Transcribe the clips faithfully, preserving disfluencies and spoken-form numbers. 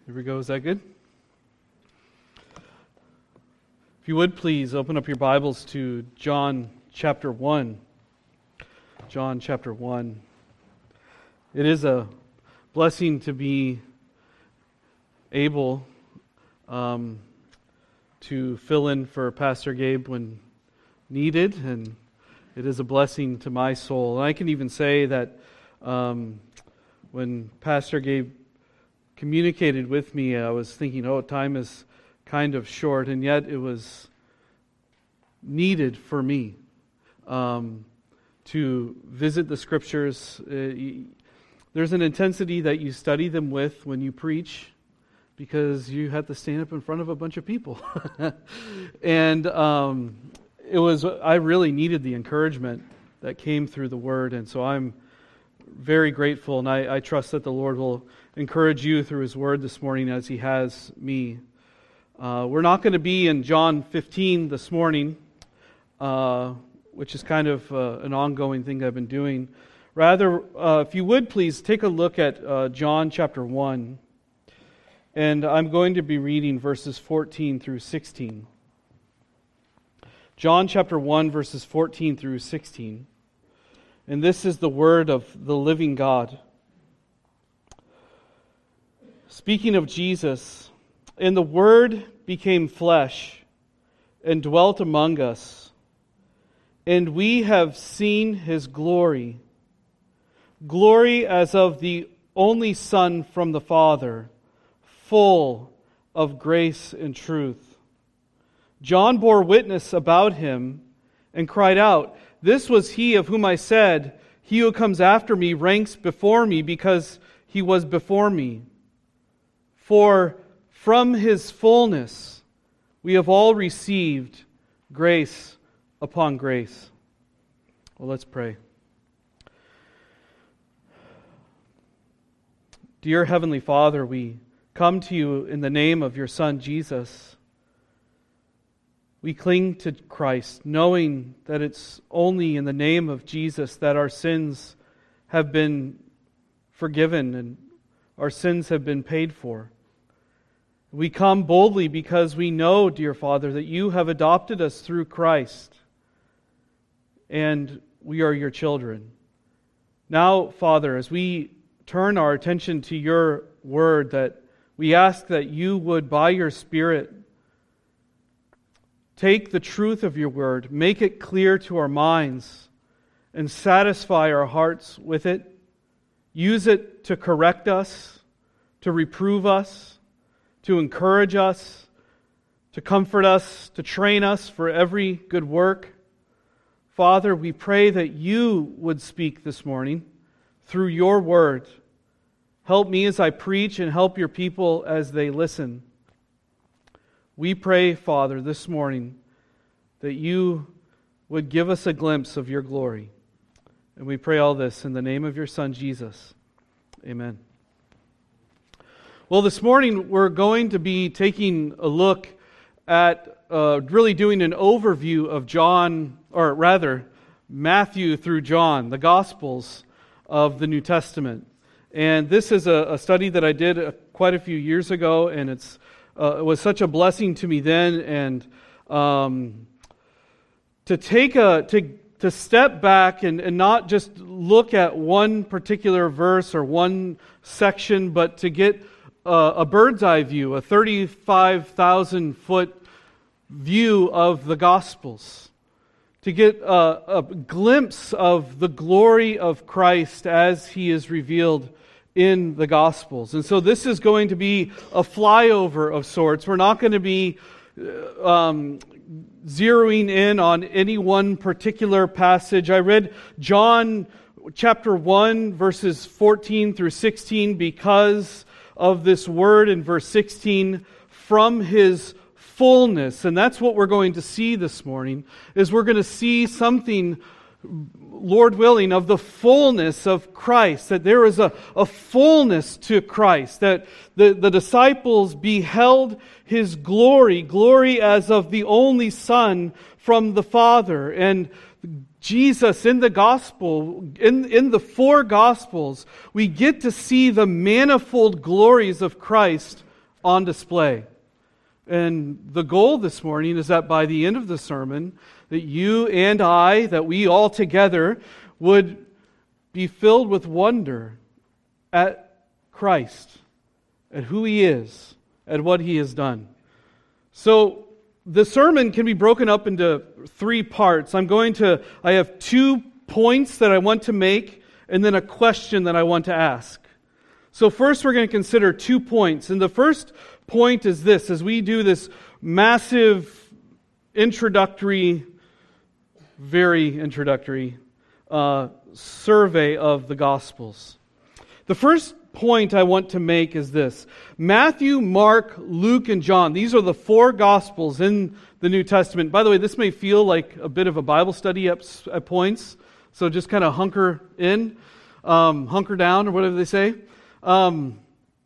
Here we go. Is that good? If you would please open up your Bibles to John chapter one. John chapter one. It is a blessing to be able um, to fill in for Pastor Gabe when needed, and it is a blessing to my soul. And I can even say that um, when Pastor Gabe communicated with me, I was thinking, oh, time is kind of short, and yet it was needed for me um, to visit the Scriptures. Uh, there's an intensity that you study them with when you preach, because you have to stand up in front of a bunch of people. and um, it was, I really needed the encouragement that came through the Word, and so I'm very grateful, and I, I trust that the Lord will encourage you through His Word this morning as He has me. Uh, we're not going to be in John fifteen this morning, uh, which is kind of uh, an ongoing thing I've been doing. Rather, uh, if you would please take a look at uh, John chapter one, and I'm going to be reading verses fourteen through sixteen. John chapter one, verses fourteen through sixteen. And this is the word of the living God. Speaking of Jesus, and the Word became flesh and dwelt among us, and we have seen His glory, glory as of the only Son from the Father, full of grace and truth. John bore witness about Him and cried out, "This was He of whom I said, 'He who comes after me ranks before me, because He was before me.' For from His fullness we have all received grace upon grace." Well, let's pray. Dear Heavenly Father, we come to You in the name of Your Son, Jesus. We cling to Christ, knowing that it's only in the name of Jesus that our sins have been forgiven and our sins have been paid for. We come boldly because we know, dear Father, that You have adopted us through Christ, and we are Your children. Now, Father, as we turn our attention to Your Word, that we ask that You would, by Your Spirit, take the truth of Your Word, make it clear to our minds, and satisfy our hearts with it. Use it to correct us, to reprove us, to encourage us, to comfort us, to train us for every good work. Father, we pray that You would speak this morning through Your Word. Help me as I preach, and help Your people as they listen. We pray, Father, this morning that You would give us a glimpse of Your glory. And we pray all this in the name of Your Son, Jesus. Amen. Well, this morning we're going to be taking a look at uh, really doing an overview of John, or rather, Matthew through John, the Gospels of the New Testament. And this is a, a study that I did uh, quite a few years ago, and it's uh, it was such a blessing to me then. And um, to take a to to step back and, and not just look at one particular verse or one section, but to get Uh, a bird's eye view, a thirty-five thousand foot view of the Gospels, to get a, a glimpse of the glory of Christ as He is revealed in the Gospels. And so this is going to be a flyover of sorts. We're not going to be um, zeroing in on any one particular passage. I read John chapter one, verses fourteen through sixteen, because of this word in verse sixteen, from His fullness. And that's what we're going to see this morning, is we're going to see something, Lord willing, of the fullness of Christ, that there is a, a fullness to Christ, that the, the disciples beheld His glory, glory as of the only Son from the Father. And Jesus in the gospel, in, in the four gospels, we get to see the manifold glories of Christ on display. And the goal this morning is that by the end of the sermon, that you and I, that we all together would be filled with wonder at Christ, at who He is, at what He has done. So the sermon can be broken up into three parts. I'm going to, I have two points that I want to make, and then a question that I want to ask. So first we're going to consider two points. And the first point is this: as we do this massive introductory, very introductory uh, survey of the Gospels. The first point I want to make is this: Matthew, Mark, Luke, and John. These are the four Gospels in the New Testament. By the way, this may feel like a bit of a Bible study at, at points, so just kind of hunker in, um, hunker down, or whatever they say. Um,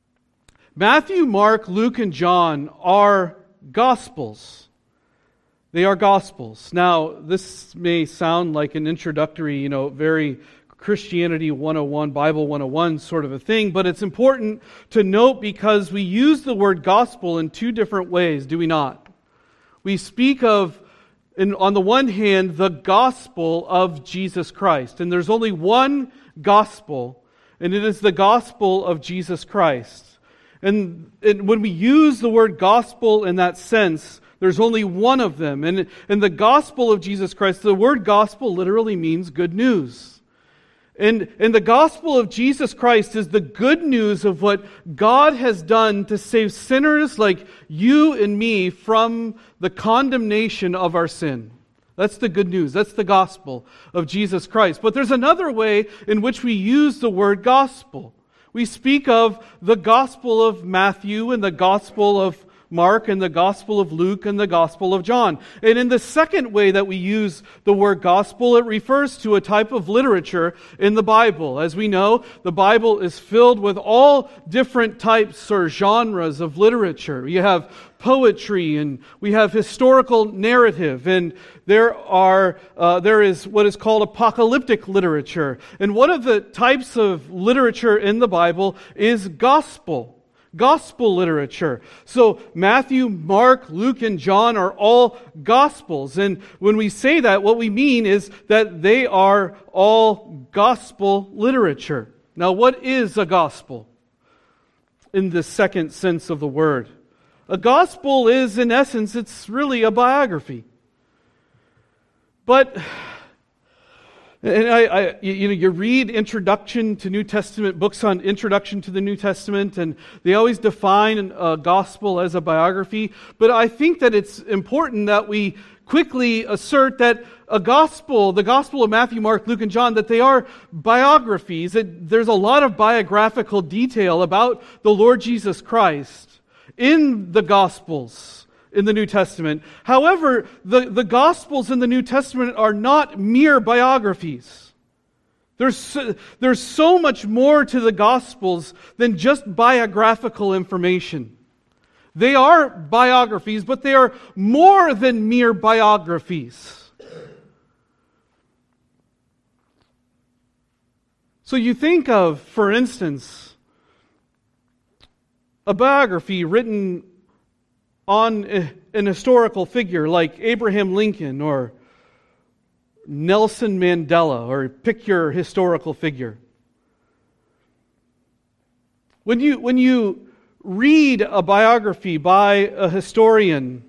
Matthew, Mark, Luke, and John are Gospels. They are Gospels. Now, this may sound like an introductory, you know, very Christianity one oh one, Bible one oh one sort of a thing, but it's important to note because we use the word gospel in two different ways, do we not? We speak of, in, on the one hand, the gospel of Jesus Christ, and there's only one gospel, and it is the gospel of Jesus Christ. And, and when we use the word gospel in that sense, there's only one of them. And in the gospel of Jesus Christ, the word gospel literally means good news. And, and the gospel of Jesus Christ is the good news of what God has done to save sinners like you and me from the condemnation of our sin. That's the good news. That's the gospel of Jesus Christ. But there's another way in which we use the word gospel. We speak of the Gospel of Matthew and the Gospel of Mark and the Gospel of Luke and the Gospel of John. And in the second way that we use the word gospel, it refers to a type of literature in the Bible. As we know, the Bible is filled with all different types or genres of literature. You have poetry, and we have historical narrative, and there are uh, there is what is called apocalyptic literature. And one of the types of literature in the Bible is gospel. Gospel literature. So Matthew, Mark, Luke, and John are all Gospels. And when we say that, what we mean is that they are all gospel literature. Now, what is a gospel in the second sense of the word? A gospel is, in essence, it's really a biography. But And I, I, you know, you read introduction to New Testament, books on introduction to the New Testament, and they always define a gospel as a biography. But I think that it's important that we quickly assert that a gospel, the gospel of Matthew, Mark, Luke, and John, that they are biographies. That there's a lot of biographical detail about the Lord Jesus Christ in the Gospels in the New Testament. However, the, the Gospels in the New Testament are not mere biographies. There's so, there's so much more to the Gospels than just biographical information. They are biographies, but they are more than mere biographies. So you think of, for instance, a biography written on an historical figure like Abraham Lincoln or Nelson Mandela, or pick your historical figure. When you, when you read a biography by a historian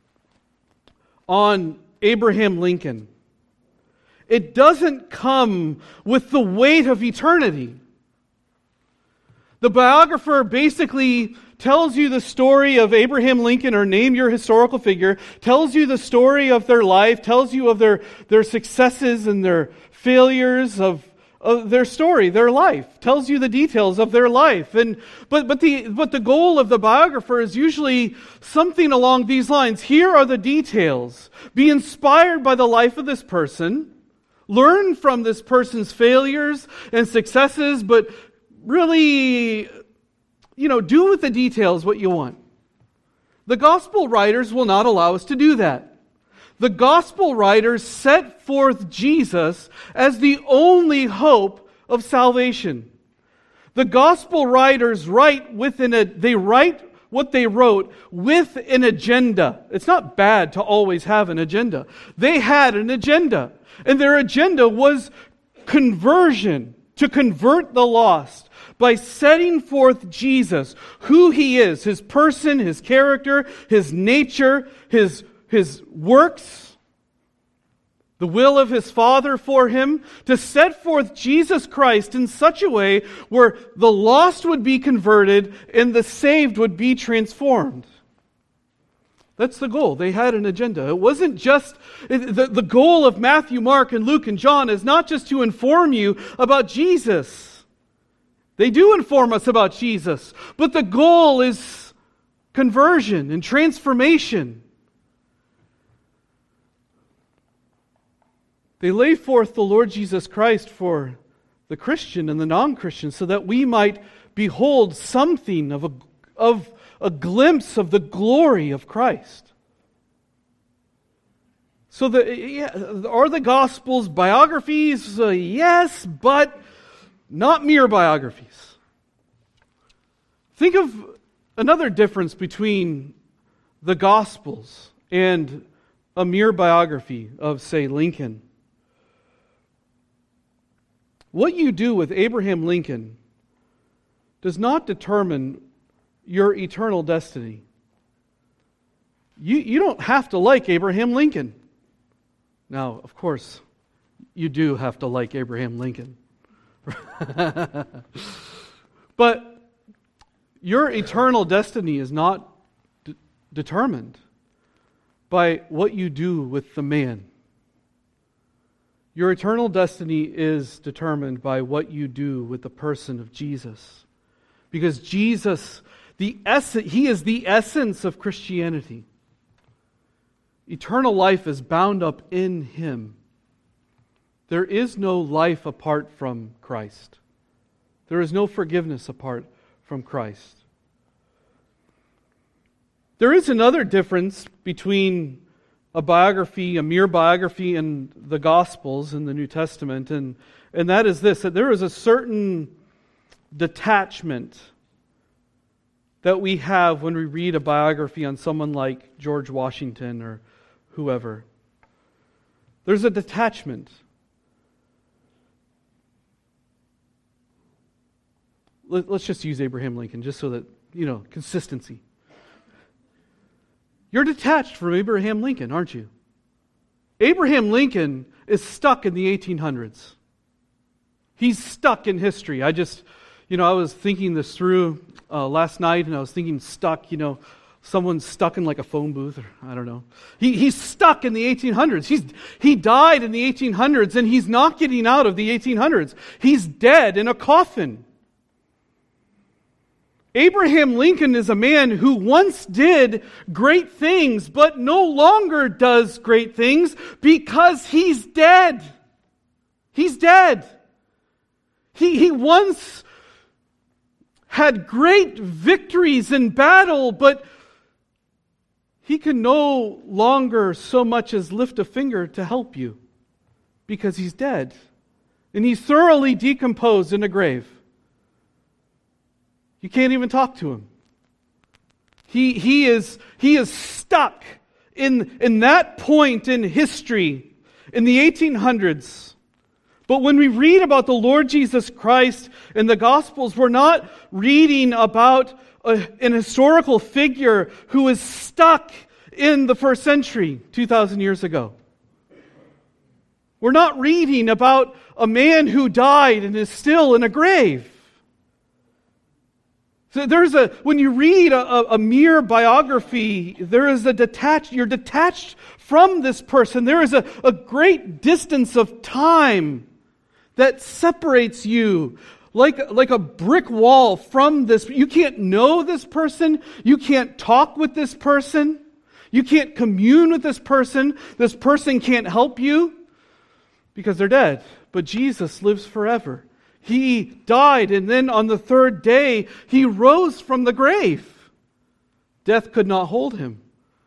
on Abraham Lincoln, it doesn't come with the weight of eternity. The biographer basically tells you the story of Abraham Lincoln, or name your historical figure, tells you the story of their life, tells you of their, their successes and their failures of, of their story, their life, tells you the details of their life. And but but the but the goal of the biographer is usually something along these lines. Here are the details. Be inspired by the life of this person. Learn from this person's failures and successes, but really, you know, do with the details what you want. The gospel writers will not allow us to do that. The gospel writers set forth Jesus as the only hope of salvation. The gospel writers write within a, they write what they wrote with an agenda. It's not bad to always have an agenda. They had an agenda, and their agenda was conversion, to convert the lost by setting forth Jesus, who He is, His person, His character, His nature, His, His works, the will of His Father for Him, to set forth Jesus Christ in such a way where the lost would be converted and the saved would be transformed. That's the goal. They had an agenda. It wasn't just, the, the goal of Matthew, Mark, and Luke, and John is not just to inform you about Jesus. They do inform us about Jesus, but the goal is conversion and transformation. They lay forth the Lord Jesus Christ for the Christian and the non-Christian so that we might behold something of a, of a glimpse of the glory of Christ. So the, yeah, are the Gospels biographies? Uh, yes, but not mere biographies. Think of another difference between the Gospels and a mere biography of, say, Lincoln. What you do with Abraham Lincoln does not determine your eternal destiny. You, you don't have to like Abraham Lincoln. Now, of course, you do have to like Abraham Lincoln. But your eternal destiny is not de- determined by what you do with the man. Your eternal destiny is determined by what you do with the person of Jesus. Because Jesus, the ess- He is the essence of Christianity. Eternal life is bound up in Him. There is no life apart from Christ. There is no forgiveness apart from Christ. There is another difference between a biography, a mere biography in the Gospels in the New Testament, and, and that is this, that there is a certain detachment that we have when we read a biography on someone like George Washington or whoever. There's a detachment. Let's just use Abraham Lincoln, just so that, you know, consistency. You're detached from Abraham Lincoln, aren't you? Abraham Lincoln is stuck in the eighteen hundreds. He's stuck in history. I just, you know, I was thinking this through uh, last night, and I was thinking stuck, you know, someone's stuck in like a phone booth, or I don't know. He, he's stuck in the eighteen hundreds. He's, he died in the eighteen hundreds, and he's not getting out of the eighteen hundreds. He's dead in a coffin. Abraham Lincoln is a man who once did great things, but no longer does great things because he's dead. He's dead. He, he once had great victories in battle, but he can no longer so much as lift a finger to help you because he's dead. And he's thoroughly decomposed in a grave. You can't even talk to him. He, he, is, he is stuck in, in that point in history, in the eighteen hundreds. But when we read about the Lord Jesus Christ in the Gospels, we're not reading about a, an historical figure who is stuck in the first century, two thousand years ago. We're not reading about a man who died and is still in a grave. So there's a, when you read a, a, a mere biography, there is a detached, you're detached from this person. There is a, a great distance of time that separates you like, like a brick wall from this. You can't know this person. You can't talk with this person. You can't commune with this person. This person can't help you because they're dead. But Jesus lives forever. He died, and then on the third day, He rose from the grave. Death could not hold Him.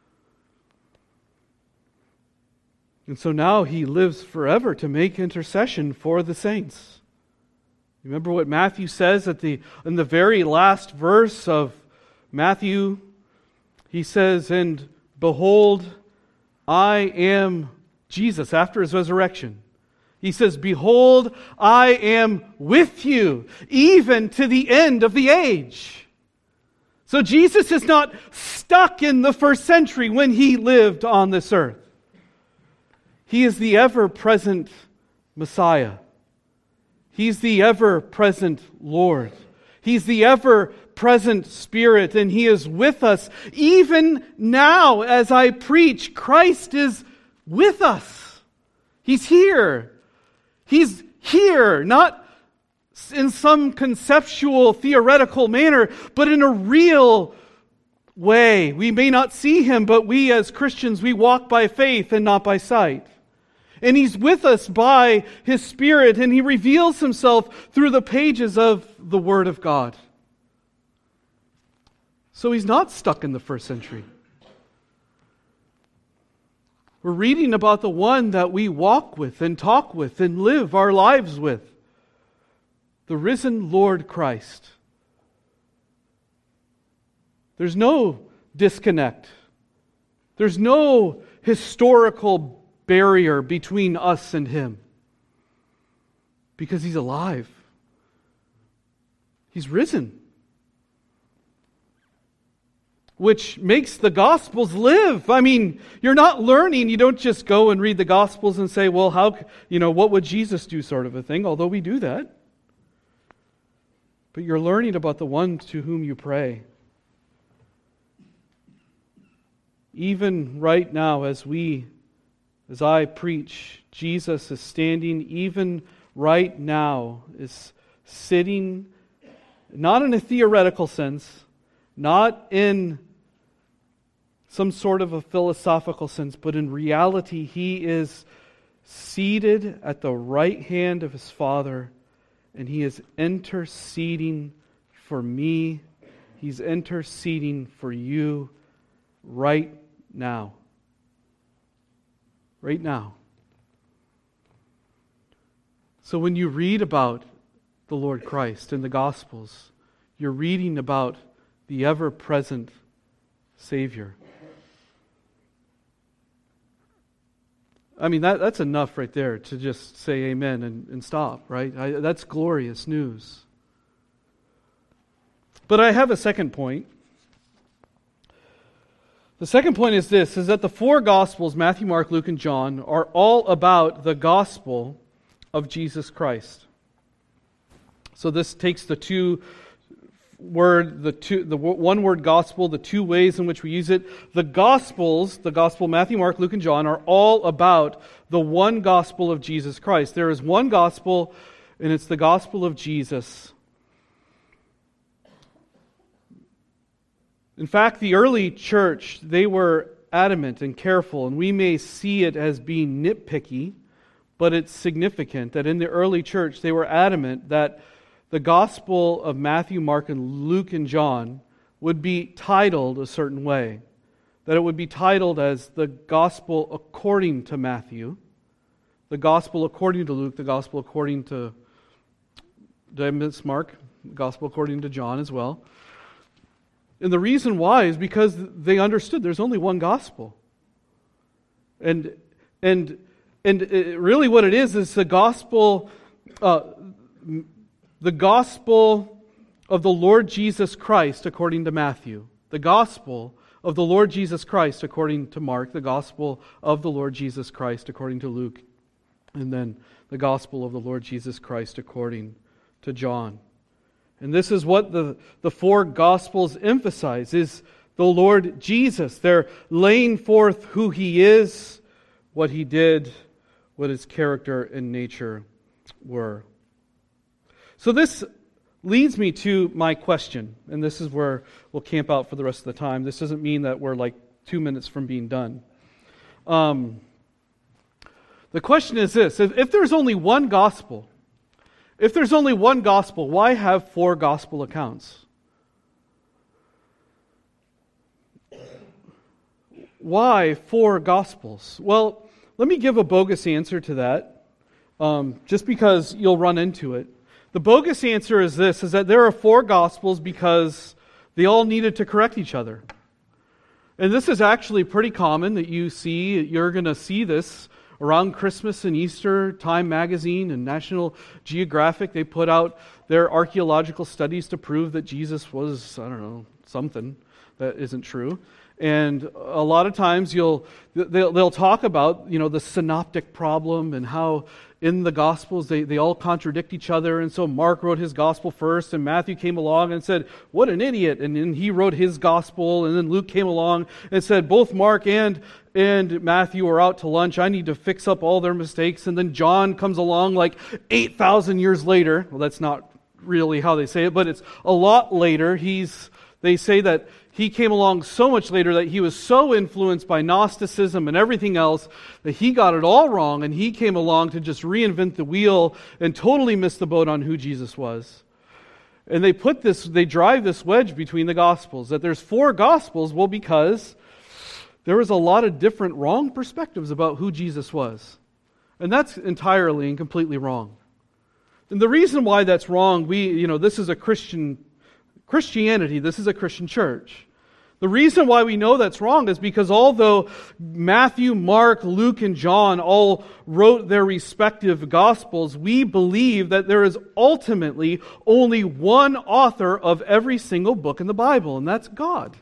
And so now He lives forever to make intercession for the saints. Remember what Matthew says at the in the very last verse of Matthew, he says, and behold, I am Jesus after his resurrection. He says, behold, I am with you, even to the end of the age. So Jesus is not stuck in the first century when he lived on this earth. He is the ever-present Messiah. He's the ever-present Lord. He's the ever-present Spirit, and He is with us. Even now, as I preach, Christ is with us. He's here. He's here, not in some conceptual, theoretical manner, but in a real way. We may not see Him, but we as Christians, we walk by faith and not by sight. And He's with us by His Spirit, and He reveals Himself through the pages of the Word of God. So He's not stuck in the first century. We're reading about the one that we walk with and talk with and live our lives with. The risen Lord Christ. There's no disconnect. There's no historical barrier between us and Him. Because He's alive. He's risen. Which makes the Gospels live. I mean, you're not learning. You don't just go and read the Gospels and say, well, how, you know, what would Jesus do, sort of a thing, although we do that. But you're learning about the one to whom you pray. Even right now, as we, as I preach, Jesus is standing, even right now, is sitting, not in a theoretical sense, not in some sort of a philosophical sense, but in reality, He is seated at the right hand of His Father, and He is interceding for me. He's interceding for you right now. Right now. So when you read about the Lord Christ in the Gospels, you're reading about the ever-present Savior. I mean, that, that's enough right there to just say amen and, and stop, right? I, that's glorious news. But I have a second point. The second point is this, is that the four Gospels, Matthew, Mark, Luke, and John, are all about the gospel of Jesus Christ. So this takes the two word, the two, the one word gospel, the two ways in which we use it. The Gospels, the Gospel Matthew, Mark, Luke, and John, are all about the one gospel of Jesus Christ. There is one gospel, and it's the gospel of Jesus. In fact, the early church, they were adamant and careful, and we may see it as being nitpicky, but it's significant that in the early church, they were adamant that the Gospel of Matthew, Mark, and Luke, and John would be titled a certain way. That it would be titled as the Gospel according to Matthew, the Gospel according to Luke, the Gospel according to, did I miss Mark? The Gospel according to John as well. And the reason why is because they understood there's only one Gospel. And and and it, really what it is is the Gospel... Uh, The gospel of the Lord Jesus Christ according to Matthew. The gospel of the Lord Jesus Christ according to Mark. The gospel of the Lord Jesus Christ according to Luke. And then the gospel of the Lord Jesus Christ according to John. And this is what the, the four gospels emphasize, is the Lord Jesus. They're laying forth who He is, what He did, what His character and nature were. So this leads me to my question, and this is where we'll camp out for the rest of the time. This doesn't mean that we're like two minutes from being done. Um, the question is this, if, if there's only one gospel, if there's only one gospel, why have four gospel accounts? Why four gospels? Well, let me give a bogus answer to that, um, just because you'll run into it. The bogus answer is this, is that there are four Gospels because They all needed to correct each other. And this is actually pretty common that you see, you're going to see this around Christmas and Easter. Time Magazine and National Geographic, they put out their archaeological studies to prove that Jesus was, I don't know, something that isn't true. And a lot of times you'll they'll, they'll talk about, you know, the synoptic problem and how in the Gospels they, they all contradict each other. And so Mark wrote his Gospel first, and Matthew came along and said, what an idiot. And then he wrote his Gospel, and then Luke came along and said, both Mark and, and Matthew are out to lunch. I need to fix up all their mistakes. And then John comes along like eight thousand years later. Well, that's not really how they say it, but it's a lot later. He's They say that he came along so much later that he was so influenced by Gnosticism and everything else that he got it all wrong, and he came along to just reinvent the wheel and totally missed the boat on who Jesus was. And they put this, they drive this wedge between the Gospels, that there's four Gospels, well, because there was a lot of different wrong perspectives about who Jesus was. And that's entirely and completely wrong. And the reason why that's wrong, we, you know, this is a Christian Christianity, this is a Christian church. The reason why we know that's wrong is because although Matthew, Mark, Luke, and John all wrote their respective Gospels, we believe that there is ultimately only one author of every single book in the Bible, and that's God.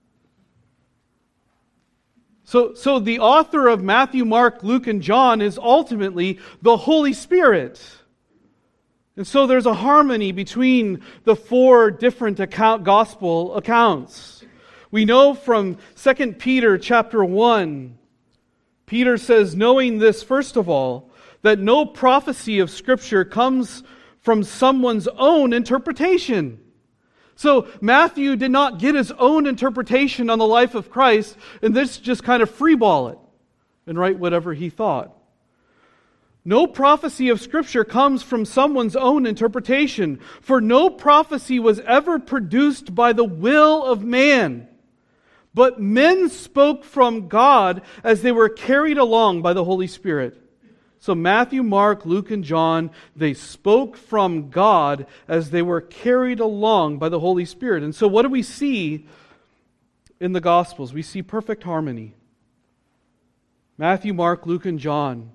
So, so the author of Matthew, Mark, Luke, and John is ultimately the Holy Spirit. And so there's a harmony between the four different account, gospel accounts. We know from Second Peter chapter one, Peter says, knowing this first of all, that no prophecy of Scripture comes from someone's own interpretation. So Matthew did not get his own interpretation on the life of Christ, and this just kind of freeball it and write whatever he thought. No prophecy of Scripture comes from someone's own interpretation, for no prophecy was ever produced by the will of man, but men spoke from God as they were carried along by the Holy Spirit. So Matthew, Mark, Luke, and John, they spoke from God as they were carried along by the Holy Spirit. And so what do we see in the Gospels? We see perfect harmony. Matthew, Mark, Luke, and John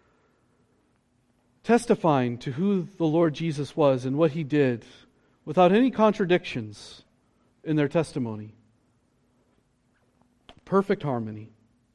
testifying to who the Lord Jesus was and what He did without any contradictions in their testimony. Perfect harmony.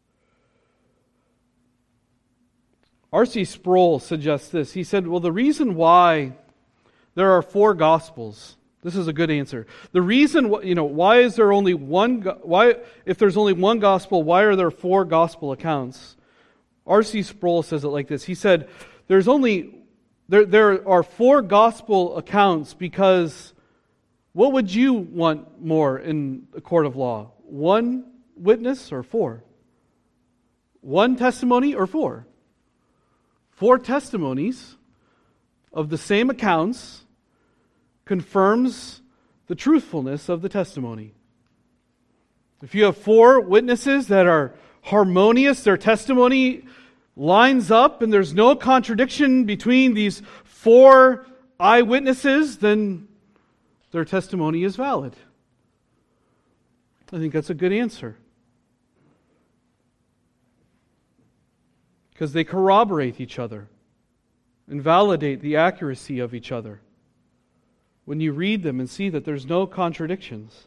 R C Sproul suggests this. He said, well, the reason why there are four Gospels, this is a good answer. The reason, you know, why is there only one, why, if there's only one Gospel, why are there four Gospel accounts? R C Sproul says it like this. He said, There's only, there, there are four gospel accounts because what would you want more in a court of law? One witness or four? One testimony or four? Four testimonies of the same accounts confirms the truthfulness of the testimony. If you have four witnesses that are harmonious, their testimony lines up and there's no contradiction between these four eyewitnesses, then their testimony is valid. I think that's a good answer. Because they corroborate each other and validate the accuracy of each other when you read them and see that there's no contradictions.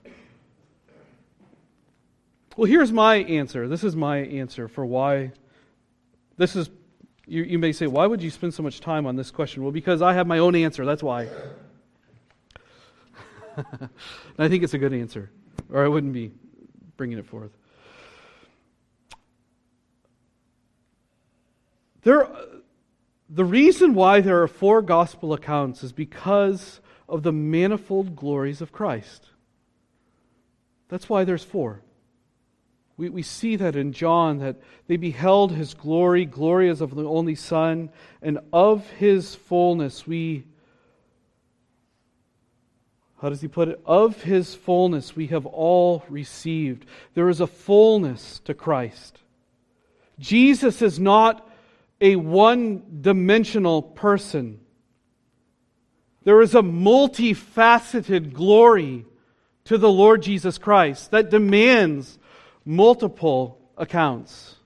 Well, here's my answer. This is my answer for why this is, you, you may say, why would you spend so much time on this question? Well, because I have my own answer, that's why. And I think it's a good answer, or I wouldn't be bringing it forth. There, the reason why there are four gospel accounts is because of the manifold glories of Christ. That's why there's four. We, we see that in John, that they beheld His glory, glory as of the only Son, and of His fullness we, how does he put it? Of His fullness we have all received. There is a fullness to Christ. Jesus is not a one-dimensional person. There is a multifaceted glory to the Lord Jesus Christ that demands multiple accounts.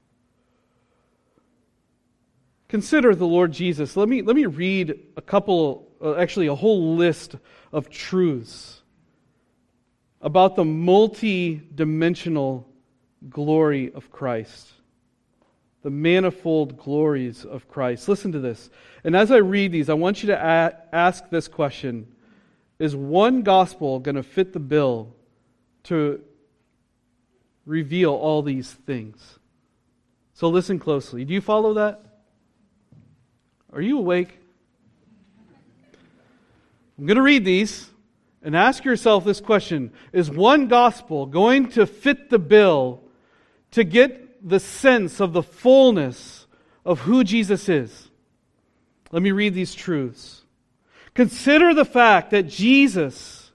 Consider the Lord Jesus. Let me, let me read a couple, uh, actually a whole list of truths about the multi-dimensional glory of Christ. The manifold glories of Christ. Listen to this. And as I read these, I want you to a- ask this question. Is one gospel going to fit the bill to reveal all these things? So listen closely. Do you follow that? Are you awake? I'm going to read these and ask yourself this question. Is one gospel going to fit the bill to get the sense of the fullness of who Jesus is? Let me read these truths. Consider the fact that Jesus,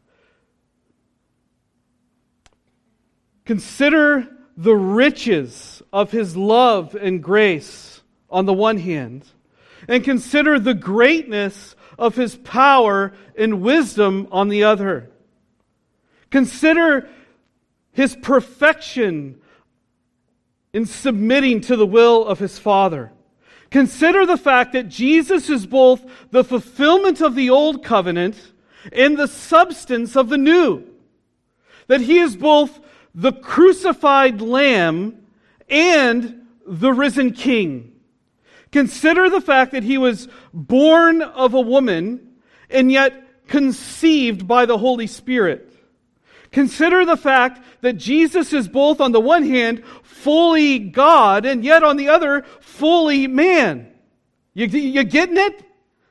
consider the riches of His love and grace on the one hand, and consider the greatness of His power and wisdom on the other. Consider His perfection in submitting to the will of His Father. Consider the fact that Jesus is both the fulfillment of the old covenant and the substance of the new. That He is both the crucified Lamb and the risen King. Consider the fact that He was born of a woman and yet conceived by the Holy Spirit. Consider the fact that Jesus is both on the one hand fully God and yet on the other fully man. You, you getting it?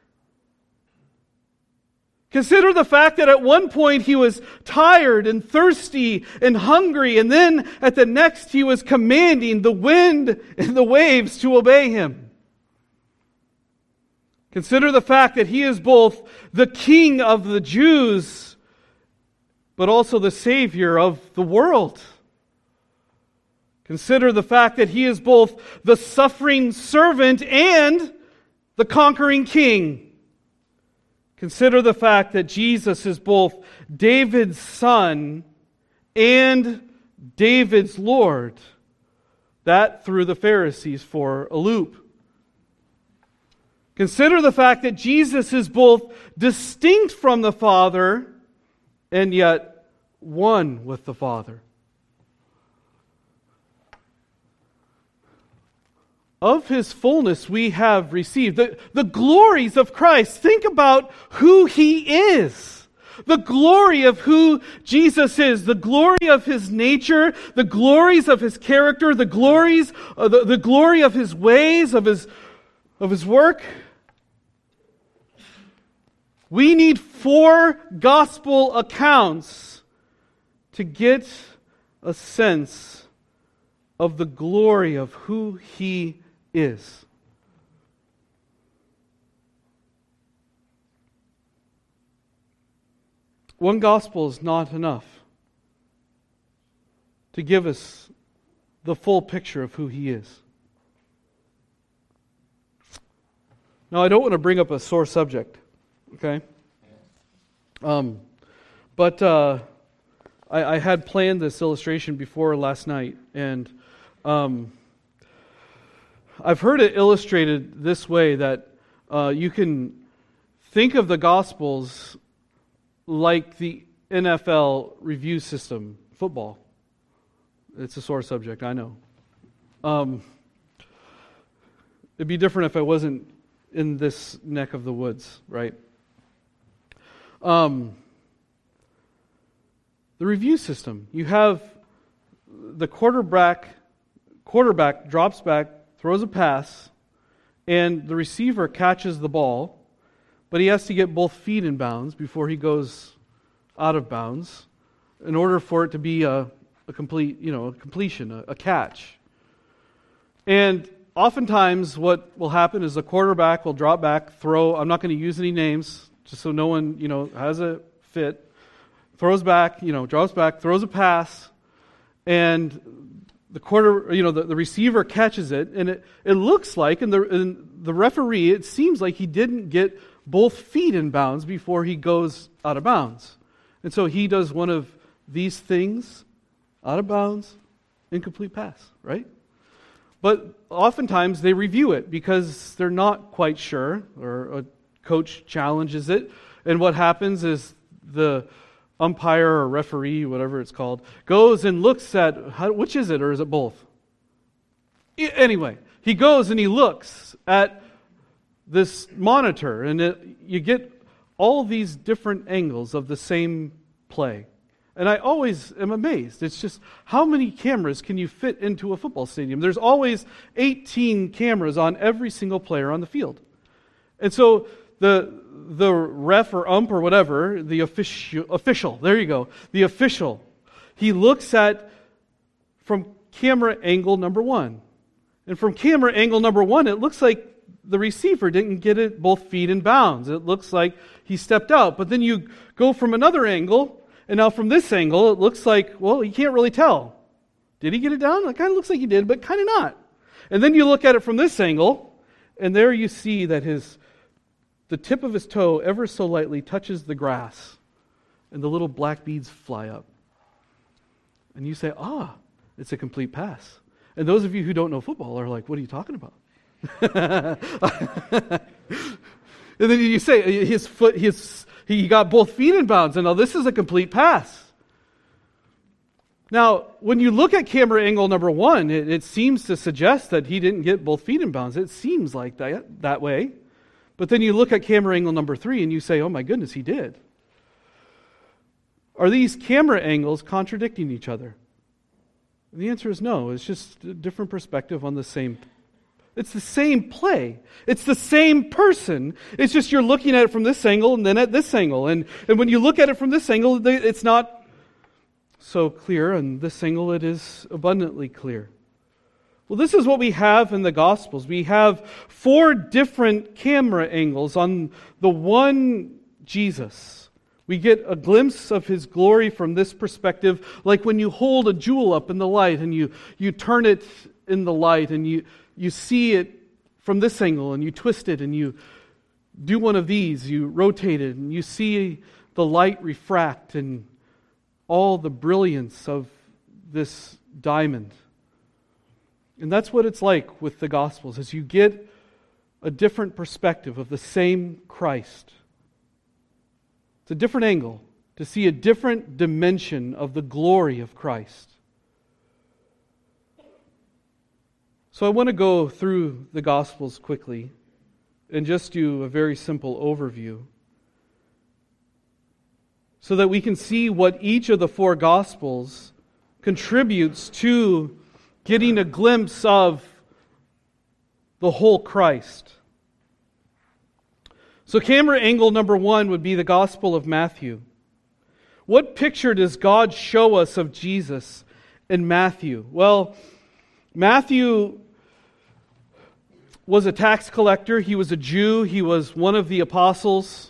Consider the fact that at one point He was tired and thirsty and hungry, and then at the next He was commanding the wind and the waves to obey Him. Consider the fact that He is both the King of the Jews, but also the Savior of the world. Consider the fact that He is both the suffering servant and the conquering King. Consider the fact that Jesus is both David's son and David's Lord. That threw the Pharisees for a loop. Consider the fact that Jesus is both distinct from the Father and yet one with the Father. Of His fullness we have received. The, the glories of Christ. Think about who He is. The glory of who Jesus is. The glory of His nature. The glories of His character. The glories, uh, the, the glory of His ways, of His, of His work. We need four gospel accounts to get a sense of the glory of who He is. One gospel is not enough to give us the full picture of who He is. Now, I don't want to bring up a sore subject. Okay? Um, but uh, I, I had planned this illustration before last night, and um, I've heard it illustrated this way, that uh, you can think of the Gospels like the N F L review system, football. It's a sore subject, I know. Um, it'd be different if I wasn't in this neck of the woods, right? Um, the review system. You have the quarterback, quarterback drops back, throws a pass, and the receiver catches the ball, but he has to get both feet in bounds before he goes out of bounds in order for it to be a, a complete, you know, a completion, a, a catch. And oftentimes what will happen is the quarterback will drop back, throw, I'm not going to use any names, just so no one, you know, has a fit, throws back, you know, drops back, throws a pass, and the quarter, you know, the, the receiver catches it, and it, it looks like, and the, and the referee, it seems like he didn't get both feet in bounds before he goes out of bounds. And so he does one of these things out of bounds, incomplete pass, right? But oftentimes they review it because they're not quite sure, or a coach challenges it, and what happens is the umpire or referee, whatever it's called, goes and looks at, how, which is it, or is it both? Anyway, he goes and he looks at this monitor, and it, you get all these different angles of the same play. And I always am amazed. It's just, how many cameras can you fit into a football stadium? There's always eighteen cameras on every single player on the field. And so the the ref or ump or whatever, the official, official, there you go, the official, he looks at from camera angle number one. And from camera angle number one, it looks like the receiver didn't get it both feet in bounds. It looks like he stepped out. But then you go from another angle, and now from this angle, it looks like, well, you can't really tell. Did he get it down? It kind of looks like he did, but kind of not. And then you look at it from this angle, and there you see that his the tip of his toe ever so lightly touches the grass, and the little black beads fly up. And you say, ah, it's a complete pass. And those of you who don't know football are like, what are you talking about? And then you say, his foot, his he got both feet in bounds, and now this is a complete pass. Now, when you look at camera angle number one, it, it seems to suggest that he didn't get both feet in bounds. It seems like that, that way. But then you look at camera angle number three and you say, oh my goodness, he did. Are these camera angles contradicting each other? And the answer is no. It's just a different perspective on the same. It's the same play. It's the same person. It's just you're looking at it from this angle and then at this angle. And, and when you look at it from this angle, it's not so clear. And this angle, it is abundantly clear. Well, this is what we have in the Gospels. We have four different camera angles on the one Jesus. We get a glimpse of His glory from this perspective, like when you hold a jewel up in the light and you, you turn it in the light and you, you see it from this angle and you twist it and you do one of these, you rotate it and you see the light refract and all the brilliance of this diamond. And that's what it's like with the Gospels, as you get a different perspective of the same Christ. It's a different angle to see a different dimension of the glory of Christ. So I want to go through the Gospels quickly and just do a very simple overview so that we can see what each of the four Gospels contributes to getting a glimpse of the whole Christ. So camera angle number one would be the Gospel of Matthew. What picture does God show us of Jesus in Matthew? Well, Matthew was a tax collector. He was a Jew. He was one of the apostles.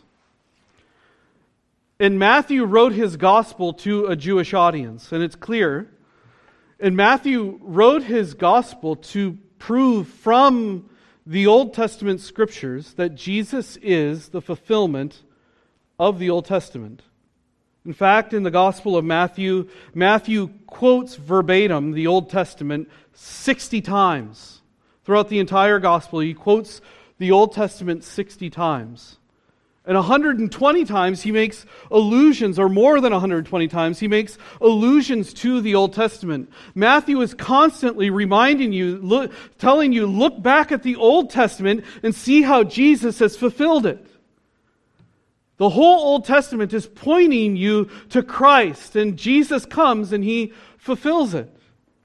And Matthew wrote his gospel to a Jewish audience, and it's clear. And Matthew wrote his gospel to prove from the Old Testament scriptures that Jesus is the fulfillment of the Old Testament. In fact, in the Gospel of Matthew, Matthew quotes verbatim the Old Testament sixty times. Throughout the entire Gospel, he quotes the Old Testament sixty times. And one hundred twenty times he makes allusions, or more than one hundred twenty times, he makes allusions to the Old Testament. Matthew is constantly reminding you, look, telling you, look back at the Old Testament and see how Jesus has fulfilled it. The whole Old Testament is pointing you to Christ, and Jesus comes and He fulfills it.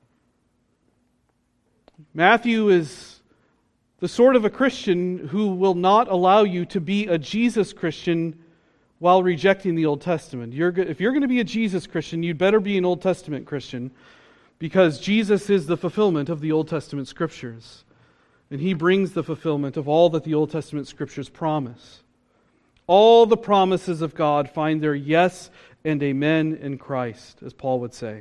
Matthew is the sort of a Christian who will not allow you to be a Jesus Christian while rejecting the Old Testament. You're, if you're going to be a Jesus Christian, you'd better be an Old Testament Christian, because Jesus is the fulfillment of the Old Testament Scriptures. And He brings the fulfillment of all that the Old Testament Scriptures promise. All the promises of God find their yes and amen in Christ, as Paul would say.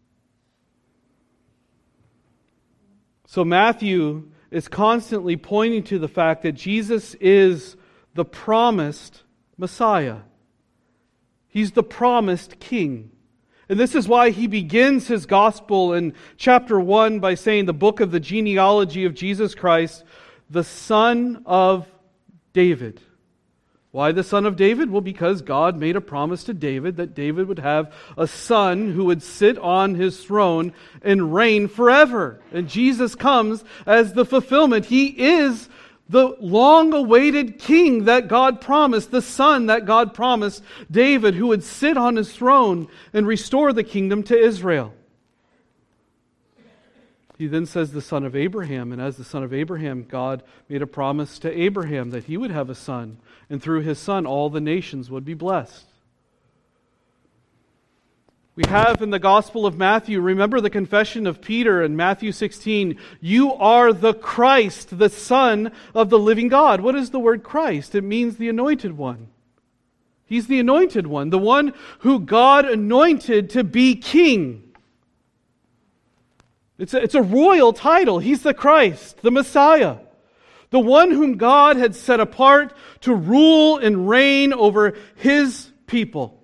So Matthew is constantly pointing to the fact that Jesus is the promised Messiah. He's the promised King. And this is why he begins his gospel in chapter one by saying the book of the genealogy of Jesus Christ, the son of David. Why the son of David? Well, because God made a promise to David that David would have a son who would sit on his throne and reign forever. And Jesus comes as the fulfillment. He is the long-awaited king that God promised, the son that God promised David, who would sit on his throne and restore the kingdom to Israel. He then says the son of Abraham, and as the son of Abraham, God made a promise to Abraham that he would have a son, and through his son all the nations would be blessed. We have in the Gospel of Matthew, remember the confession of Peter in Matthew sixteen, you are the Christ, the Son of the living God. What is the word Christ? It means the anointed one. He's the anointed one, the one who God anointed to be king. It's a, it's a royal title. He's the Christ, the Messiah, the one whom God had set apart to rule and reign over His people.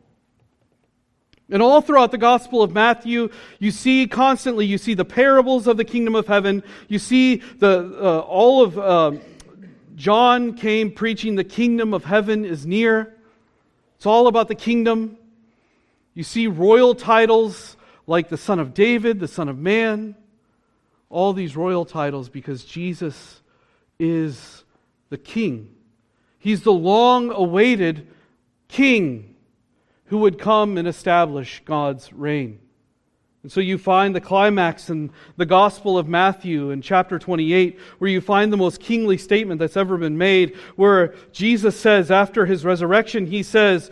And all throughout the Gospel of Matthew, you see constantly, you see the parables of the kingdom of heaven. You see the uh, all of uh, John came preaching the kingdom of heaven is near. It's all about the kingdom. You see royal titles like the Son of David, the Son of Man. All these royal titles because Jesus is the King. He's the long-awaited King who would come and establish God's reign. And so you find the climax in the Gospel of Matthew in chapter twenty-eight, where you find the most kingly statement that's ever been made, where Jesus says after His resurrection, He says,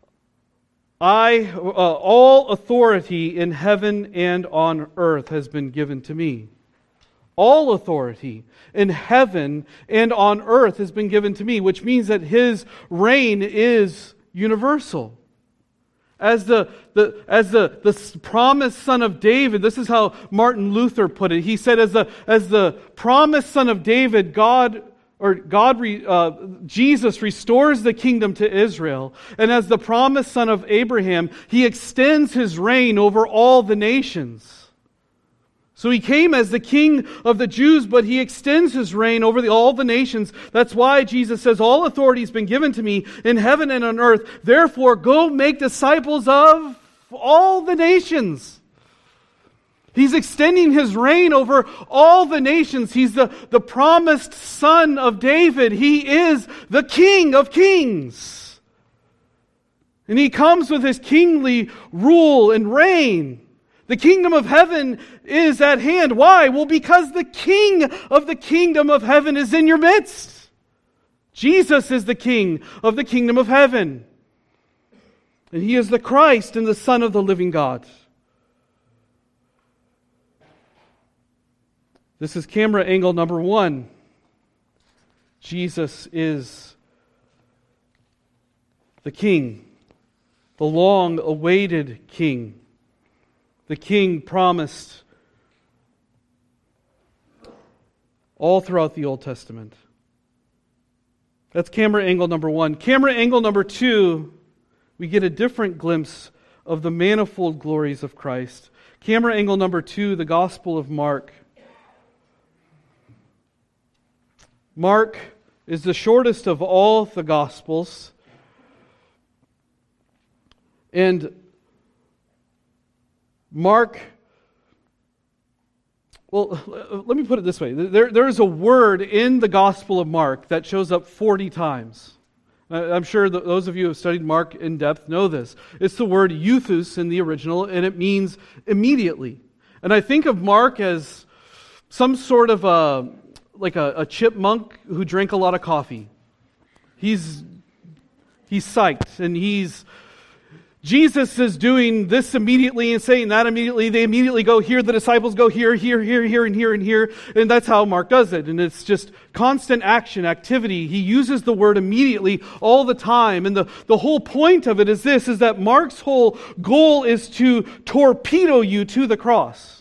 I, uh, all authority in heaven and on earth has been given to me. All authority in heaven and on earth has been given to me, which means that His reign is universal. As the, the, as the, the promised son of David, this is how Martin Luther put it. He said, as the, as the promised son of David, God, or God, uh, Jesus restores the kingdom to Israel. And as the promised son of Abraham, He extends His reign over all the nations. So He came as the King of the Jews, but He extends His reign over the, all the nations. That's why Jesus says, all authority has been given to me in heaven and on earth. Therefore, go make disciples of all the nations. He's extending His reign over all the nations. He's the, the promised son of David. He is the King of kings. And He comes with His kingly rule and reign. The kingdom of heaven is at hand. Why? Well, because the King of the kingdom of heaven is in your midst. Jesus is the King of the kingdom of heaven. And He is the Christ and the Son of the living God. This is camera angle number one. Jesus is the King, the long-awaited King. The King promised all throughout the Old Testament. That's camera angle number one. Camera angle number two, we get a different glimpse of the manifold glories of Christ. Camera angle number two, the Gospel of Mark. Mark is the shortest of all the Gospels. And Mark, well, let me put it this way. There, there is a word in the Gospel of Mark that shows up forty times. I'm sure that those of you who have studied Mark in depth know this. It's the word euthus in the original, and it means immediately. And I think of Mark as some sort of a, like a, a chipmunk who drank a lot of coffee. He's, he's psyched, and he's Jesus is doing this immediately and saying that immediately. They immediately go here. The disciples go here, here, here, here, and here, and here. And that's how Mark does it. And it's just constant action, activity. He uses the word immediately all the time. And the, the whole point of it is this, is that Mark's whole goal is to torpedo you to the cross.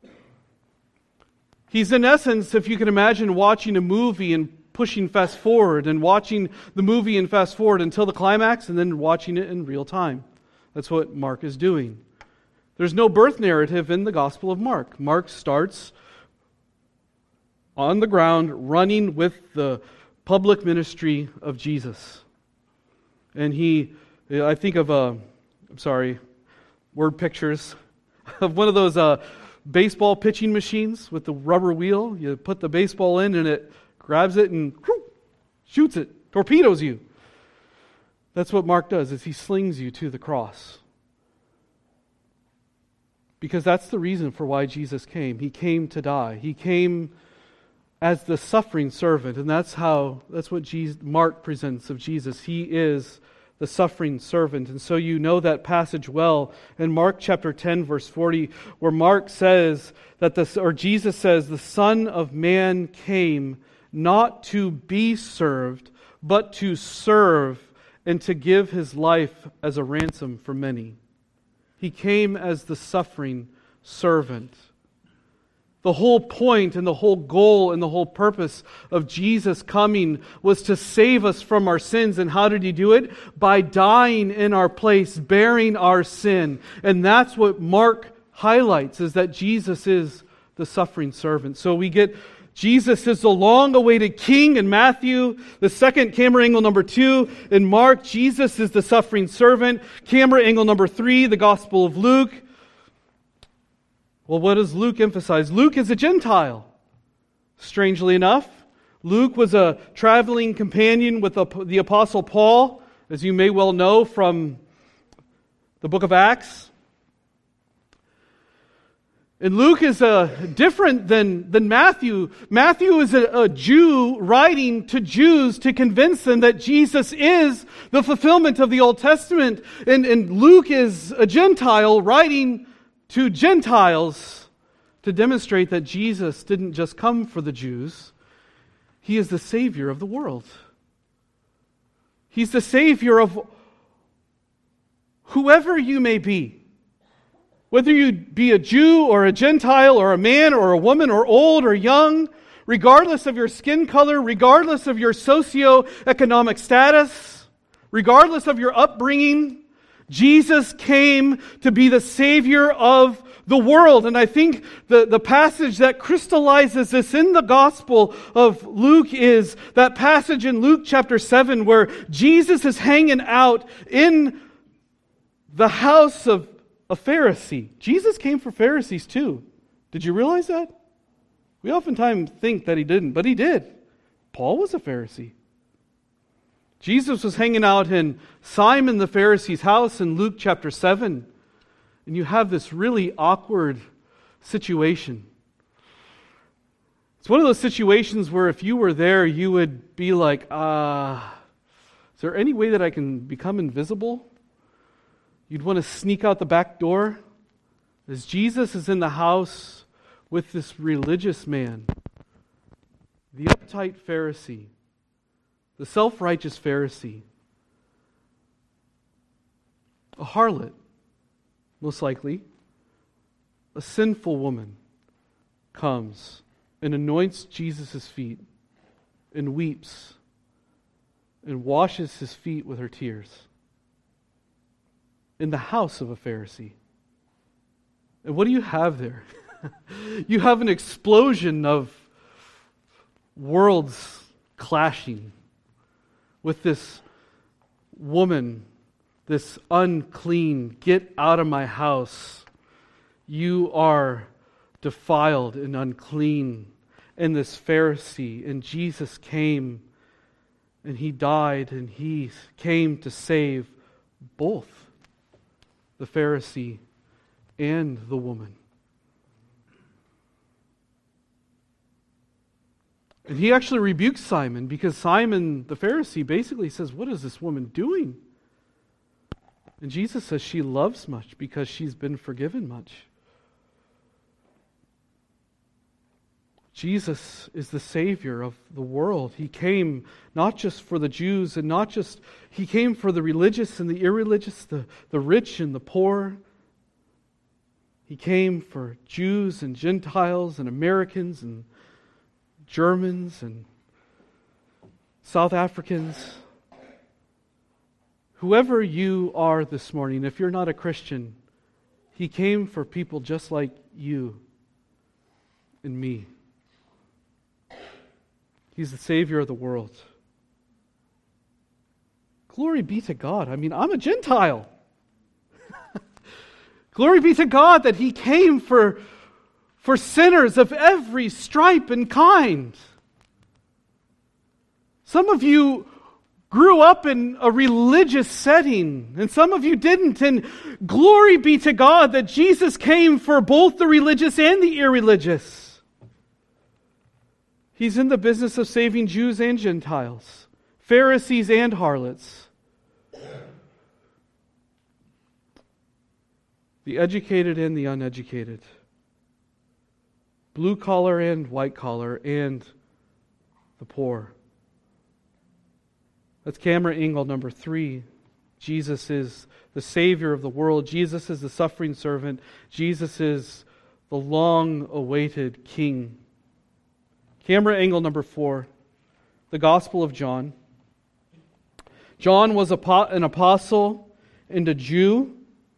He's in essence, if you can imagine watching a movie and pushing fast forward and watching the movie and fast forward until the climax and then watching it in real time. That's what Mark is doing. There's no birth narrative in the Gospel of Mark. Mark starts on the ground running with the public ministry of Jesus. And he, I think of a, I'm sorry, word pictures of one of those uh, baseball pitching machines with the rubber wheel. You put the baseball in and it grabs it and whoo, shoots it, torpedoes you. That's what Mark does, is he slings you to the cross. Because that's the reason for why Jesus came. He came to die. He came as the suffering servant, and that's how that's what Jesus, Mark presents of Jesus. He is the suffering servant. And so you know that passage well in Mark chapter ten, verse forty, where Mark says that the or Jesus says, the Son of Man came not to be served, but to serve and to give his life as a ransom for many. He came as the suffering servant. The whole point and the whole goal and the whole purpose of Jesus coming was to save us from our sins. And how did He do it? By dying in our place, bearing our sin. And that's what Mark highlights, is that Jesus is the suffering servant. So we get Jesus is the long-awaited King in Matthew. The second camera angle number two in Mark, Jesus is the suffering servant. Camera angle number three, the Gospel of Luke. Well, what does Luke emphasize? Luke is a Gentile. Strangely enough, Luke was a traveling companion with the Apostle Paul, as you may well know from the book of Acts. And Luke is uh, different than, than Matthew. Matthew is a, a Jew writing to Jews to convince them that Jesus is the fulfillment of the Old Testament. And, and Luke is a Gentile writing to Gentiles to demonstrate that Jesus didn't just come for the Jews. He is the Savior of the world. He's the Savior of whoever you may be. Whether you be a Jew or a Gentile or a man or a woman or old or young, regardless of your skin color, regardless of your socioeconomic status, regardless of your upbringing, Jesus came to be the Savior of the world. And I think the, the passage that crystallizes this in the Gospel of Luke is that passage in Luke chapter seven where Jesus is hanging out in the house of a Pharisee. Jesus came for Pharisees too. Did you realize that? We oftentimes think that He didn't, but He did. Paul was a Pharisee. Jesus was hanging out in Simon the Pharisee's house in Luke chapter seven. And you have this really awkward situation. It's one of those situations where if you were there, you would be like, ah, uh, is there any way that I can become invisible? You'd want to sneak out the back door. As Jesus is in the house with this religious man, the uptight Pharisee, the self-righteous Pharisee, a harlot, most likely, a sinful woman, comes and anoints Jesus' feet and weeps and washes His feet with her tears in the house of a Pharisee. And what do you have there? You have an explosion of worlds clashing with this woman, this unclean, get out of my house. You are defiled and unclean. And this Pharisee, and Jesus came and He died and He came to save both the Pharisee and the woman. And He actually rebukes Simon because Simon, the Pharisee, basically says, what is this woman doing? And Jesus says she loves much because she's been forgiven much. Jesus is the Savior of the world. He came not just for the Jews and not just, He came for the religious and the irreligious, the, the rich and the poor. He came for Jews and Gentiles and Americans and Germans and South Africans. Whoever you are this morning, if you're not a Christian, He came for people just like you and me. He's the Savior of the world. Glory be to God. I mean, I'm a Gentile. Glory be to God that He came for, for sinners of every stripe and kind. Some of you grew up in a religious setting, and some of you didn't. And glory be to God that Jesus came for both the religious and the irreligious. He's in the business of saving Jews and Gentiles, Pharisees and harlots, the educated and the uneducated, blue collar and white collar, and the poor. That's camera angle number three. Jesus is the Savior of the world. Jesus is the suffering servant. Jesus is the long-awaited King. Camera angle number four. The Gospel of John. John was an apostle and a Jew.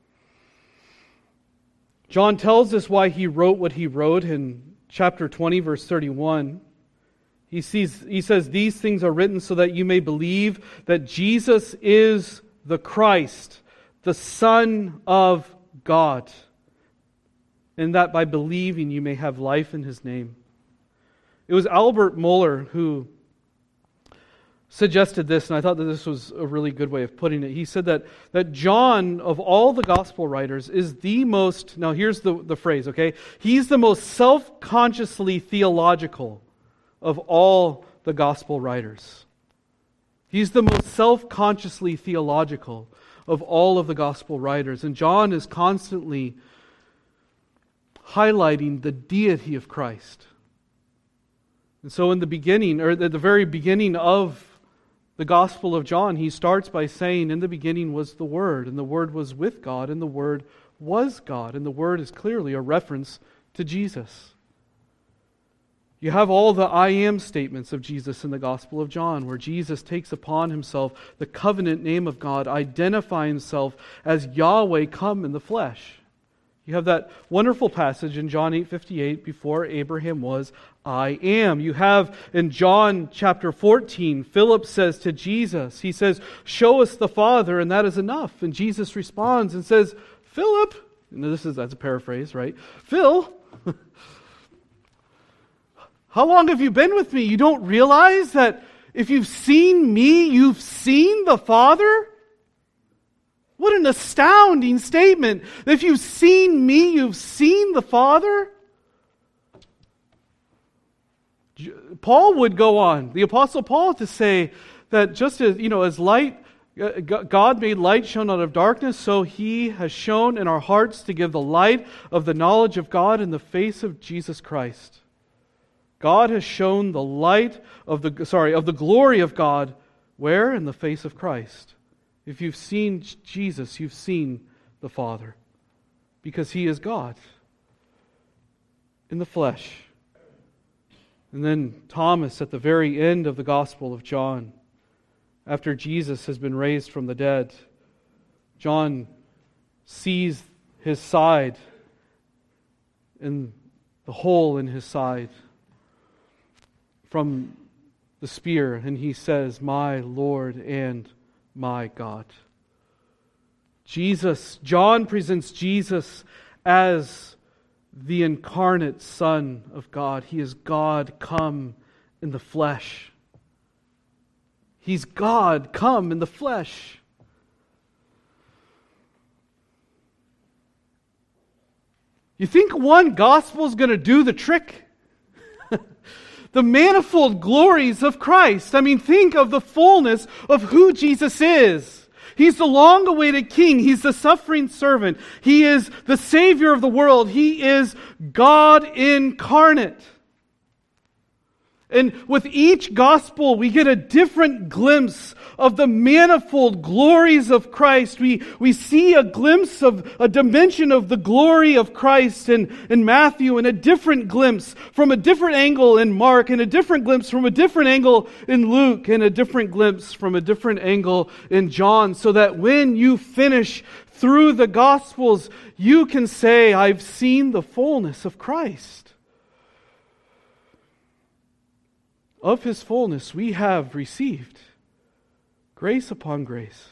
John tells us why he wrote what he wrote in chapter twenty, verse thirty-one. He sees, he says, these things are written so that you may believe that Jesus is the Christ, the Son of God, and that by believing you may have life in His name. It was Albert Mohler who suggested this, and I thought that this was a really good way of putting it. He said that, that John, of all the gospel writers, is the most, now here's the, the phrase, okay? He's the most self-consciously theological of all the gospel writers. He's the most self-consciously theological of all of the gospel writers. And John is constantly highlighting the deity of Christ. And so in the beginning, or at the very beginning of the Gospel of John, he starts by saying, in the beginning was the Word, and the Word was with God, and the Word was God. And the Word is clearly a reference to Jesus. You have all the I am statements of Jesus in the Gospel of John, where Jesus takes upon Himself the covenant name of God, identifying Himself as Yahweh come in the flesh. You have that wonderful passage in John eight fifty-eight, before Abraham was, I am. You have in John chapter fourteen, Philip says to Jesus, he says, show us the Father and that is enough. And Jesus responds and says, Philip, and this is, that's a paraphrase, right? Phil, how long have you been with me? You don't realize that if you've seen me, you've seen the Father? What an astounding statement. If you've seen me, you've seen the Father? Paul would go on, the Apostle Paul, to say that just as, you know, as light, God made light shone out of darkness, so He has shone in our hearts to give the light of the knowledge of God in the face of Jesus Christ. God has shown the light of the sorry of the glory of God where? In the face of Christ. If you've seen Jesus, you've seen the Father, because He is God in the flesh. And then Thomas, at the very end of the Gospel of John, after Jesus has been raised from the dead, John sees His side and the hole in His side from the spear, and he says, my Lord and my God. Jesus, John presents Jesus as the incarnate Son of God. He is God come in the flesh. He's God come in the flesh. You think one gospel is going to do the trick? The manifold glories of Christ. I mean, think of the fullness of who Jesus is. He's the long-awaited King. He's the suffering servant. He is the Savior of the world. He is God incarnate. And with each gospel, we get a different glimpse of the manifold glories of Christ. We, we see a glimpse of a dimension of the glory of Christ in, in Matthew, and a different glimpse from a different angle in Mark, and a different glimpse from a different angle in Luke, and a different glimpse from a different angle in John, so that when you finish through the Gospels, you can say, I've seen the fullness of Christ. Of His fullness we have received grace upon grace.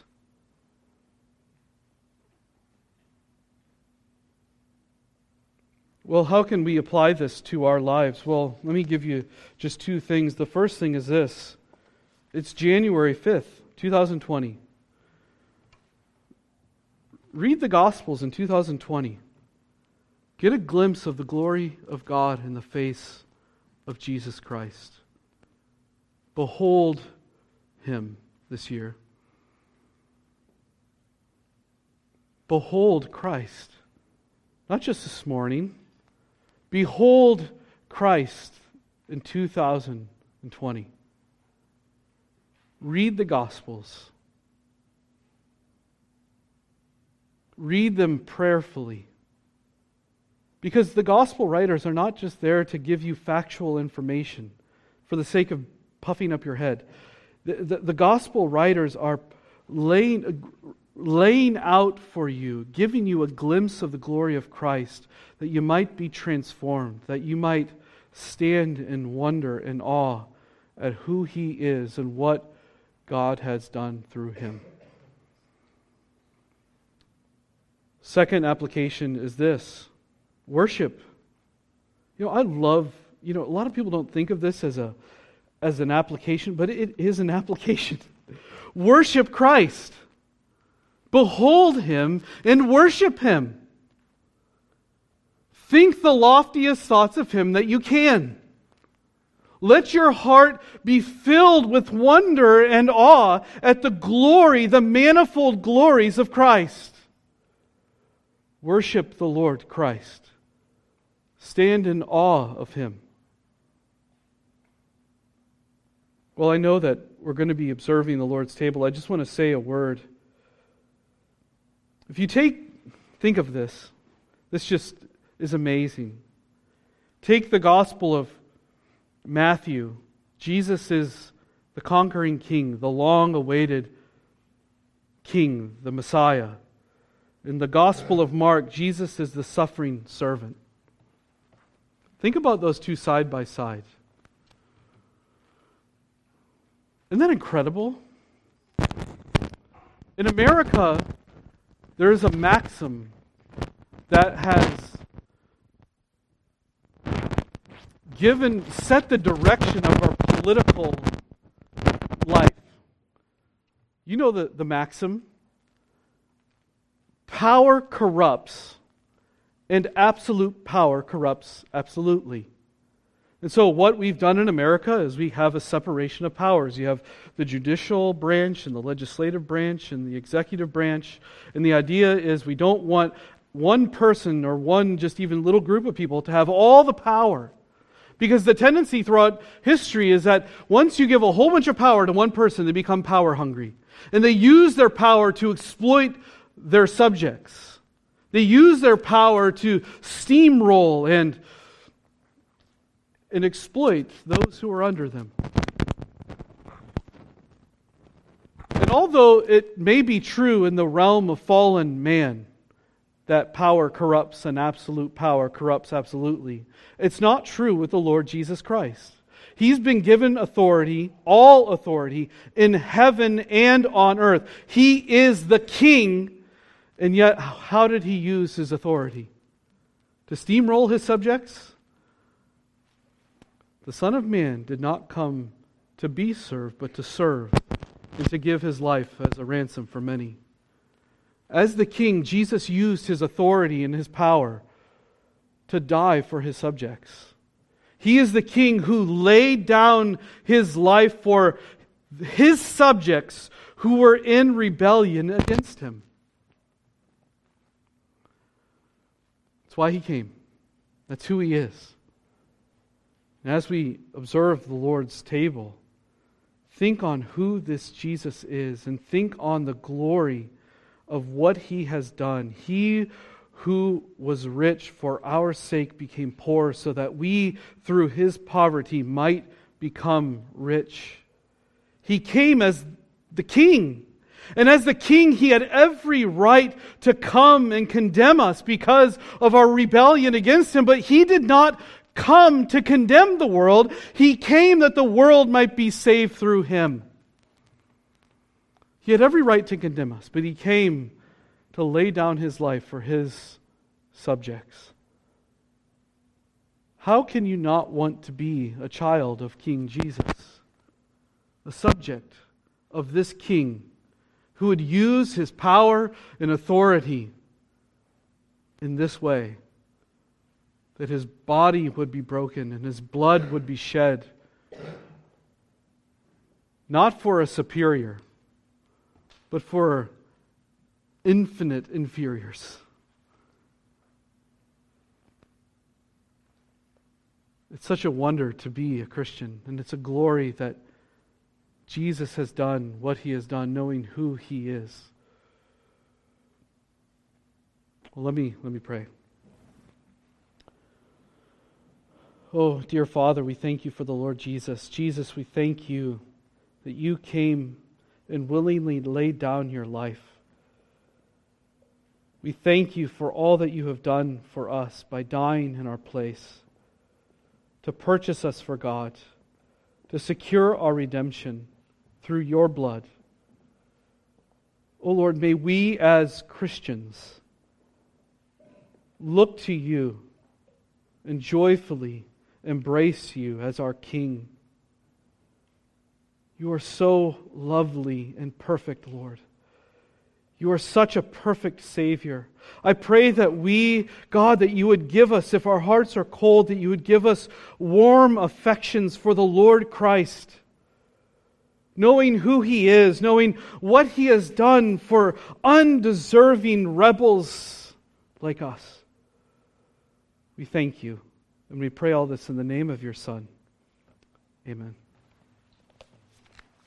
Well, how can we apply this to our lives? Well, let me give you just two things. The first thing is this. It's January fifth, twenty twenty. Read the Gospels in two thousand twenty. Get a glimpse of the glory of God in the face of Jesus Christ. Behold Him this year. Behold Christ. Not just this morning. Behold Christ in two thousand twenty. Read the Gospels. Read them prayerfully. Because the Gospel writers are not just there to give you factual information for the sake of puffing up your head. The, the, the Gospel writers are laying, laying out for you, giving you a glimpse of the glory of Christ, that you might be transformed, that you might stand in wonder and awe at who He is and what God has done through Him. Second application is this: worship. You know, I love, you know, a lot of people don't think of this as a as an application, but it is an application. Worship Christ. Behold Him and worship Him. Think the loftiest thoughts of Him that you can. Let your heart be filled with wonder and awe at the glory, the manifold glories of Christ. Worship the Lord Christ. Stand in awe of Him. Well, I know that we're going to be observing the Lord's table. I just want to say a word. If you take, think of this. This just is amazing. Take the Gospel of Matthew. Jesus is the conquering King, the long-awaited King, the Messiah. In the Gospel of Mark, Jesus is the suffering servant. Think about those two side by side. Isn't that incredible? In America, there is a maxim that has given, set the direction of our political life. You know the, the maxim? Power corrupts, and absolute power corrupts absolutely. And so what we've done in America is we have a separation of powers. You have the judicial branch and the legislative branch and the executive branch. And the idea is we don't want one person or one just even little group of people to have all the power. Because the tendency throughout history is that once you give a whole bunch of power to one person, they become power hungry. And they use their power to exploit their subjects. They use their power to steamroll and and exploit those who are under them. And although it may be true in the realm of fallen man that power corrupts and absolute power corrupts absolutely, it's not true with the Lord Jesus Christ. He's been given authority, all authority, in heaven and on earth. He is the King, and yet how did He use His authority? To steamroll His subjects? The Son of Man did not come to be served, but to serve, and to give His life as a ransom for many. As the King, Jesus used His authority and His power to die for His subjects. He is the King who laid down His life for His subjects who were in rebellion against Him. That's why He came. That's who He is. And as we observe the Lord's table, think on who this Jesus is and think on the glory of what He has done. He who was rich for our sake became poor so that we, through His poverty, might become rich. He came as the King. And as the King, He had every right to come and condemn us because of our rebellion against Him. But He did not come to condemn the world. He came that the world might be saved through Him. He had every right to condemn us, but He came to lay down His life for His subjects. How can you not want to be a child of King Jesus, a subject of this King who would use His power and authority in this way, that His body would be broken and His blood would be shed, not for a superior, but for infinite inferiors? It's such a wonder to be a Christian, and it's a glory that Jesus has done what He has done, knowing who He is. Well, let me let me pray. Oh, dear Father, we thank You for the Lord Jesus. Jesus, we thank You that You came and willingly laid down Your life. We thank You for all that You have done for us by dying in our place, to purchase us for God, to secure our redemption through Your blood. Oh Lord, may we as Christians look to You and joyfully embrace You as our King. You are so lovely and perfect, Lord. You are such a perfect Savior. I pray that we, God, that You would give us, if our hearts are cold, that You would give us warm affections for the Lord Christ, knowing who He is, knowing what He has done for undeserving rebels like us. We thank You, and we pray all this in the name of Your Son. Amen.